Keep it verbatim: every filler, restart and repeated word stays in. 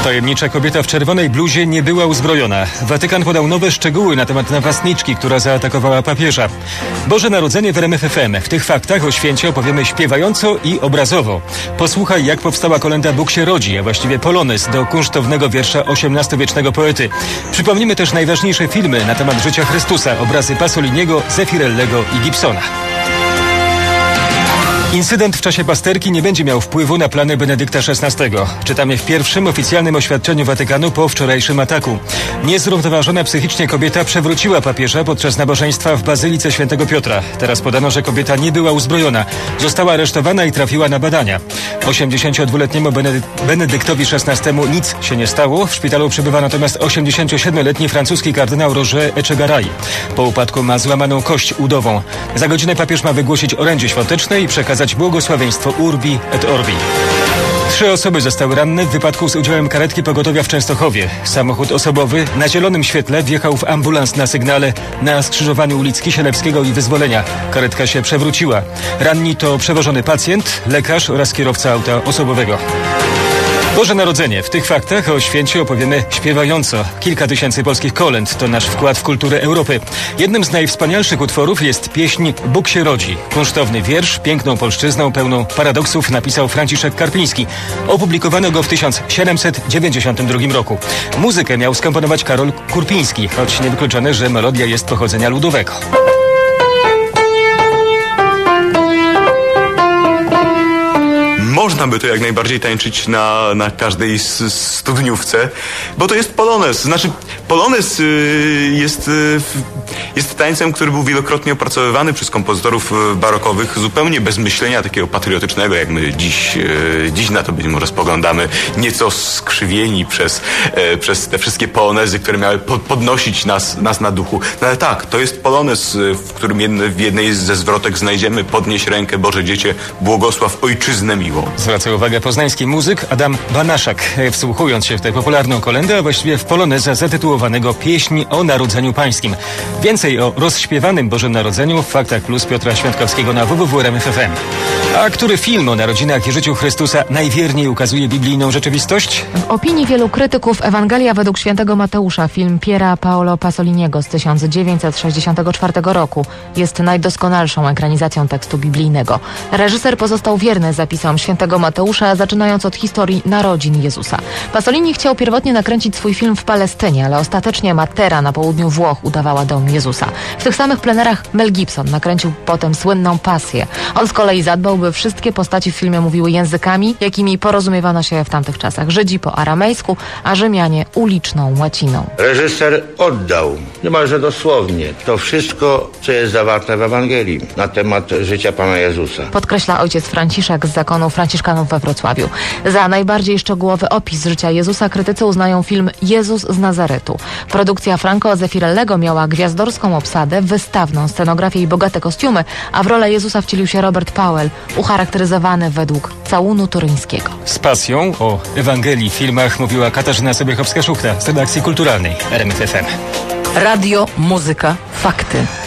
Tajemnicza kobieta w czerwonej bluzie nie była uzbrojona. Watykan podał nowe szczegóły na temat napastniczki, która zaatakowała papieża. Boże Narodzenie w R M F F M. W tych faktach o święcie opowiemy śpiewająco i obrazowo. Posłuchaj, jak powstała kolęda Bóg się rodzi, a właściwie polonez do kunsztownego wiersza osiemnastowiecznego poety. Przypomnimy też najważniejsze filmy na temat życia Chrystusa, obrazy Pasoliniego, Zeffirellego i Gibsona. Incydent w czasie pasterki nie będzie miał wpływu na plany Benedykta szesnastego. Czytamy w pierwszym oficjalnym oświadczeniu Watykanu po wczorajszym ataku. Niezrównoważona psychicznie kobieta przewróciła papieża podczas nabożeństwa w Bazylice Świętego Piotra. Teraz podano, że kobieta nie była uzbrojona. Została aresztowana i trafiła na badania. osiemdziesięciodwuletniemu Benedy- Benedyktowi szesnastemu nic się nie stało. W szpitalu przebywa natomiast osiemdziesięciosiedmioletni francuski kardynał Roger Echegaray. Po upadku ma złamaną kość udową. Za godzinę papież ma wygłosić orędzie świąteczne i przekazać błogosławieństwo Urbi et Orbi. Trzy osoby zostały ranne w wypadku z udziałem karetki pogotowia w Częstochowie. Samochód osobowy na zielonym świetle wjechał w ambulans na sygnale na skrzyżowaniu ulic Kisielewskiego i Wyzwolenia. Karetka się przewróciła. Ranni to przewożony pacjent, lekarz oraz kierowca auta osobowego. Boże Narodzenie. W tych faktach o święcie opowiemy śpiewająco. Kilka tysięcy polskich kolęd to nasz wkład w kulturę Europy. Jednym z najwspanialszych utworów jest pieśń Bóg się rodzi. Kunsztowny wiersz, piękną polszczyzną, pełną paradoksów napisał Franciszek Karpiński. Opublikowano go w tysiąc siedemset dziewięćdziesiątym drugim roku. Muzykę miał skomponować Karol Kurpiński, choć niewykluczone, że melodia jest pochodzenia ludowego. Można by to jak najbardziej tańczyć na, na każdej s- studniówce, bo to jest polonez. Znaczy, polonez y, jest, y, jest tańcem, który był wielokrotnie opracowywany przez kompozytorów y, barokowych, zupełnie bez myślenia takiego patriotycznego, jak my dziś, y, dziś na to być może spoglądamy, nieco skrzywieni przez, y, przez te wszystkie polonezy, które miały po- podnosić nas, nas na duchu. No ale tak, to jest polonez, y, w którym jedne, w jednej ze zwrotek znajdziemy: podnieś rękę, Boże Dziecię, błogosław ojczyznę miłą. Zwraca uwagę poznański muzyk Adam Banaszak, wsłuchując się w tę popularną kolędę, a właściwie w poloneza zatytułowanego Pieśń o Narodzeniu Pańskim. Więcej o rozśpiewanym Bożym Narodzeniu w Faktach Plus Piotra Świętkowskiego na w w w kropka r m f f m. A który film o narodzinach i życiu Chrystusa najwierniej ukazuje biblijną rzeczywistość? W opinii wielu krytyków Ewangelia według świętego Mateusza, film Piera Paolo Pasoliniego z tysiąc dziewięćset sześćdziesiątego czwartego roku, jest najdoskonalszą ekranizacją tekstu biblijnego. Reżyser pozostał wierny zapisom świętego Mateusza, zaczynając od historii narodzin Jezusa. Pasolini chciał pierwotnie nakręcić swój film w Palestynie, ale ostatecznie Matera na południu Włoch udawała dom Jezusa. W tych samych plenerach Mel Gibson nakręcił potem słynną Pasję. On z kolei zadbał, by wszystkie postaci w filmie mówiły językami, jakimi porozumiewano się w tamtych czasach. Żydzi po aramejsku, a Rzymianie uliczną łaciną. Reżyser oddał, niemalże dosłownie, to wszystko, co jest zawarte w Ewangelii na temat życia Pana Jezusa. Podkreśla ojciec Franciszek z zakonu Franciszkanów we Wrocławiu. Za najbardziej szczegółowy opis życia Jezusa krytycy uznają film Jezus z Nazaretu. Produkcja Franco Zeffirellego miała gwiazdorską obsadę, wystawną scenografię i bogate kostiumy, a w rolę Jezusa wcielił się Robert Powell, ucharakteryzowany według całunu turyńskiego. Z pasją o Ewangelii w filmach mówiła Katarzyna Sobiechowska-Szuchta z redakcji kulturalnej R M F F M. Radio, muzyka, fakty.